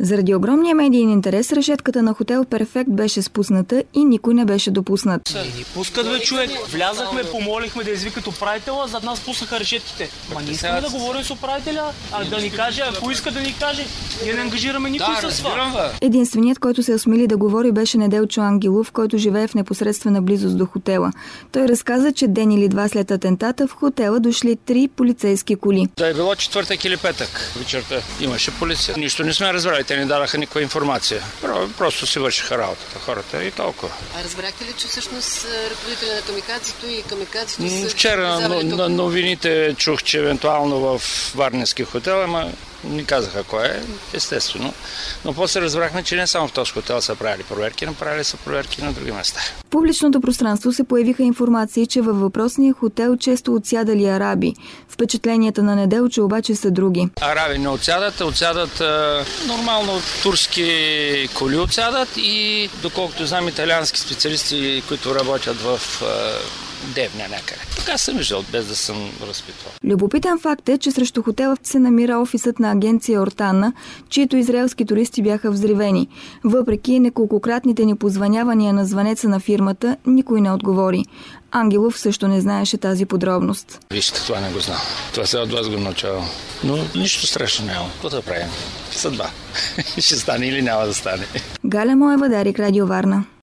Заради огромния медиен интерес, решетката на хотел Перфект беше спусната и никой не беше допуснат. Ни пускат бе, човек. Влязахме, помолихме да извикат управителя, зад нас пуснаха решетките. Ма не искаме да говорим с управителя, а да ни каже, ако иска да ни каже. Ние не ангажираме никой с това. Единственият, който се осмели да говори, беше Неделчо Ангелов, който живее в непосредствена близост до хотела. Той разказа, че ден или два след атентата в хотела дошли 3 полицейски коли. Да е било четвъртък или петък вечерта. Имаше полиция. Нищо не сме разбрали, те не дадаха никаква информация. Просто си вършиха работата хората и толкова. А разбрахте ли, че всъщност ръководителя на камикадзето и камикадзето са... Вчера на новините чух, че евентуално в Варненски хотел, ама не казаха кой е, естествено. Но после разбрахме, че не само в този хотел са правили проверки, направили са проверки на други места. В публичното пространство се появиха информации, че във въпросния хотел често отсядали араби. Впечатленията на Неделчо обаче са други. Араби не отсядат нормално турски коли отсядат и доколкото знам италиански специалисти, които работят в Девня някъде. Така съм виждал, без да съм разпитвал. Любопитен факт е, че срещу хотела се намира офисът на агенция Ортана, чието израелски туристи бяха взривени. Въпреки неколкократните ни позвънявания на звънеца на фирмата, никой не отговори. Ангелов също не знаеше тази подробност. Вижте, това не го знам. Това сега от вас го научавам. Но нищо страшно няма. Какво да правим? Съдба. Ще стане или няма да стане. Галя Моева, Дарик, Радио Варна.